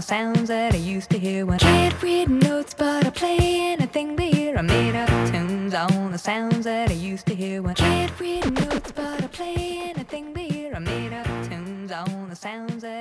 the sounds that I used to hear when can't read notes but I play anything but hear. I made up tunes on the sounds that I used to hear when can't read notes but I play anything but hear. I made up tunes on the sounds that